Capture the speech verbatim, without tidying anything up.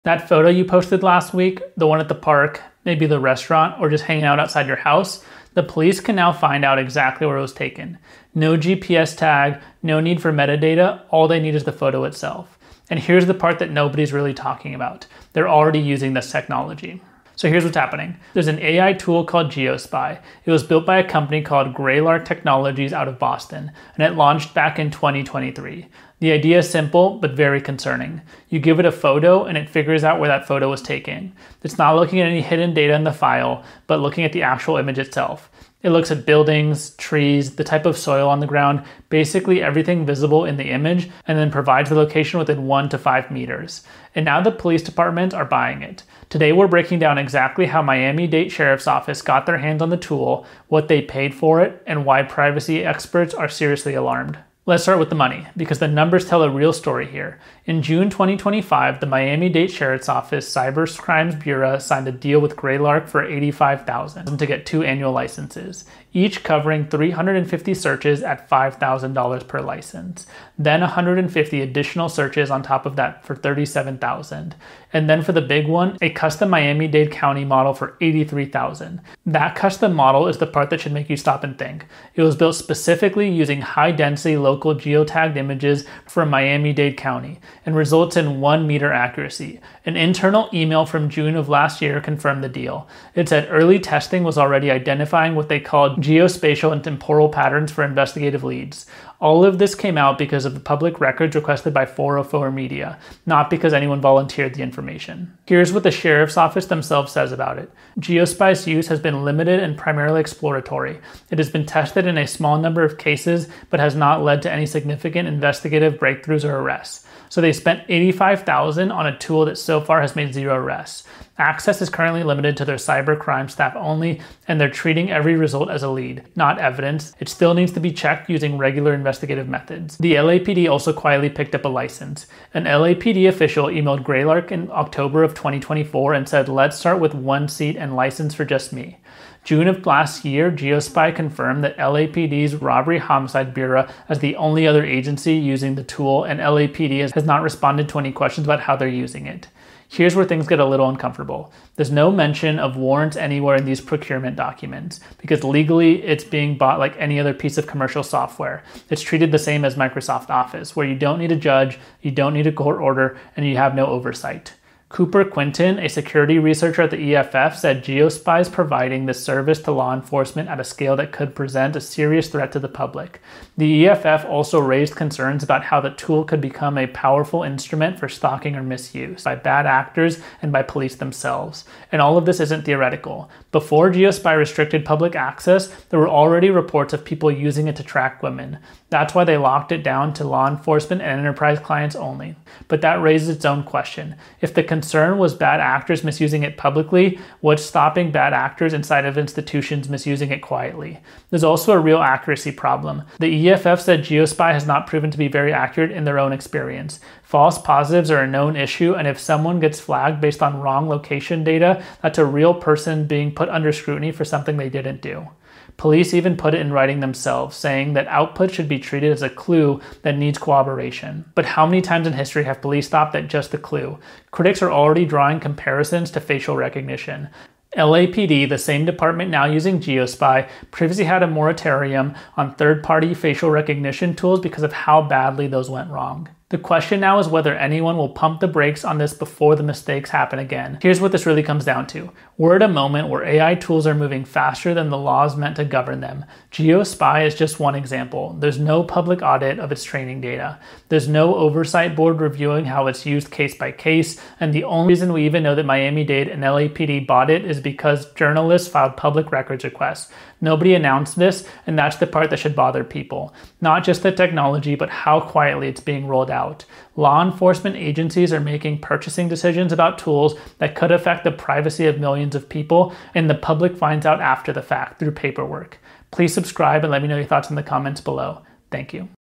That photo you posted last week, the one at the park, maybe the restaurant, or just hanging out outside your house, the police can now find out exactly where it was taken. No G P S tag, no need for metadata, all they need is the photo itself. And here's the part that nobody's really talking about. They're already using this technology. So here's what's happening. There's an A I tool called GeoSpy. It was built by a company called Greylark Technologies out of Boston, and it launched back in twenty twenty-three. The idea is simple, but very concerning. You give it a photo and it figures out where that photo was taken. It's not looking at any hidden data in the file, but looking at the actual image itself. It looks at buildings, trees, the type of soil on the ground, basically everything visible in the image, and then provides the location within one to five meters. And now the police departments are buying it. Today we're breaking down exactly how Miami-Dade Sheriff's Office got their hands on the tool, what they paid for it, and why privacy experts are seriously alarmed. Let's start with the money, because the numbers tell a real story here. In June twenty twenty-five, the Miami-Dade Sheriff's Office Cyber Crimes Bureau signed a deal with Greylark for eighty-five thousand dollars to get two annual licenses, each covering three hundred fifty searches at five thousand dollars per license. Then one hundred fifty additional searches on top of that for thirty-seven thousand dollars. And then for the big one, a custom Miami-Dade County model for eighty-three thousand dollars. That custom model is the part that should make you stop and think. It was built specifically using high-density local geotagged images from Miami-Dade County and results in one meter accuracy. An internal email from June of last year confirmed the deal. It said early testing was already identifying what they called geospatial and temporal patterns for investigative leads. All of this came out because of the public records requested by four oh four Media, not because anyone volunteered the information. Here's what the Sheriff's Office themselves says about it. GeoSpy's use has been limited and primarily exploratory. It has been tested in a small number of cases, but has not led to any significant investigative breakthroughs or arrests. So they spent eighty-five thousand dollars on a tool that so far has made zero arrests. Access is currently limited to their cyber crime staff only, and they're treating every result as a lead, not evidence. It still needs to be checked using regular investigative methods. The L A P D also quietly picked up a license. An L A P D official emailed Greylark in October of twenty twenty-four and said, "Let's start with one seat and license for just me." June of last year, GeoSpy confirmed that L A P D's Robbery Homicide Bureau as the only other agency using the tool, and L A P D has not responded to any questions about how they're using it. Here's where things get a little uncomfortable. There's no mention of warrants anywhere in these procurement documents, because legally it's being bought like any other piece of commercial software. It's treated the same as Microsoft Office, where you don't need a judge, you don't need a court order, and you have no oversight. Cooper Quinton, a security researcher at the E F F, said GeoSpy is providing this service to law enforcement at a scale that could present a serious threat to the public. The E F F also raised concerns about how the tool could become a powerful instrument for stalking or misuse by bad actors and by police themselves. And all of this isn't theoretical. Before GeoSpy restricted public access, there were already reports of people using it to track women. That's why they locked it down to law enforcement and enterprise clients only. But that raises its own question. If the concern was bad actors misusing it publicly, what's stopping bad actors inside of institutions misusing it quietly? There's also a real accuracy problem. The E F F said GeoSpy has not proven to be very accurate in their own experience. False positives are a known issue, and if someone gets flagged based on wrong location data, that's a real person being put under scrutiny for something they didn't do. Police even put it in writing themselves, saying that output should be treated as a clue that needs corroboration. But how many times in history have police stopped at just a clue? Critics are already drawing comparisons to facial recognition. L A P D, the same department now using GeoSpy, previously had a moratorium on third-party facial recognition tools because of how badly those went wrong. The question now is whether anyone will pump the brakes on this before the mistakes happen again. Here's what this really comes down to. We're at a moment where A I tools are moving faster than the laws meant to govern them. GeoSpy is just one example. There's no public audit of its training data. There's no oversight board reviewing how it's used case by case, and the only reason we even know that Miami-Dade and L A P D bought it is because journalists filed public records requests. Nobody announced this, and that's the part that should bother people. Not just the technology, but how quietly it's being rolled out. Law enforcement agencies are making purchasing decisions about tools that could affect the privacy of millions of people, and the public finds out after the fact through paperwork. Please subscribe and let me know your thoughts in the comments below. Thank you.